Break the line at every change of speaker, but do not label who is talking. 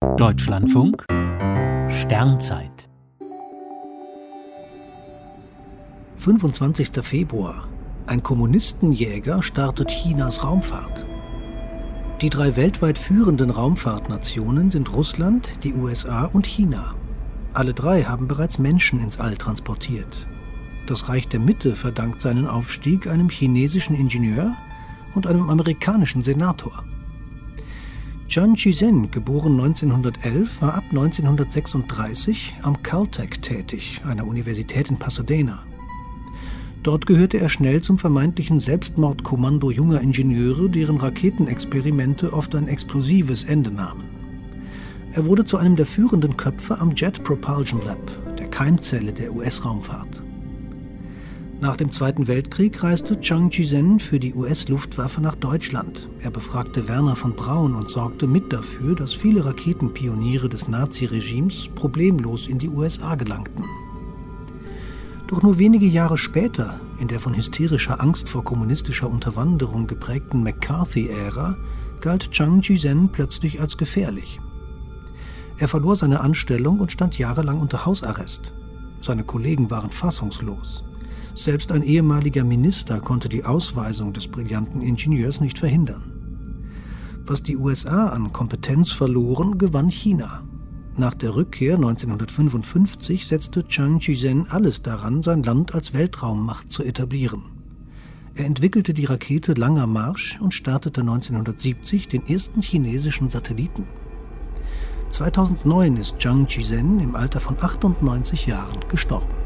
Deutschlandfunk Sternzeit
25. Februar. Ein Kommunistenjäger startet Chinas Raumfahrt. Die 3 weltweit führenden Raumfahrtnationen sind Russland, die USA und China. Alle 3 haben bereits Menschen ins All transportiert. Das Reich der Mitte verdankt seinen Aufstieg einem chinesischen Ingenieur und einem amerikanischen Senator. Zhang Chizhen, geboren 1911, war ab 1936 am Caltech tätig, einer Universität in Pasadena. Dort gehörte er schnell zum vermeintlichen Selbstmordkommando junger Ingenieure, deren Raketenexperimente oft ein explosives Ende nahmen. Er wurde zu einem der führenden Köpfe am Jet Propulsion Lab, der Keimzelle der US-Raumfahrt. Nach dem Zweiten Weltkrieg reiste Zhang Chizhen für die US-Luftwaffe nach Deutschland. Er befragte Wernher von Braun und sorgte mit dafür, dass viele Raketenpioniere des Naziregimes problemlos in die USA gelangten. Doch nur wenige Jahre später, in der von hysterischer Angst vor kommunistischer Unterwanderung geprägten McCarthy-Ära, galt Zhang Chizhen plötzlich als gefährlich. Er verlor seine Anstellung und stand jahrelang unter Hausarrest. Seine Kollegen waren fassungslos. Selbst ein ehemaliger Minister konnte die Ausweisung des brillanten Ingenieurs nicht verhindern. Was die USA an Kompetenz verloren, gewann China. Nach der Rückkehr 1955 setzte Zhang Chizhen alles daran, sein Land als Weltraummacht zu etablieren. Er entwickelte die Rakete Langer Marsch und startete 1970 den ersten chinesischen Satelliten. 2009 ist Zhang Chizhen im Alter von 98 Jahren gestorben.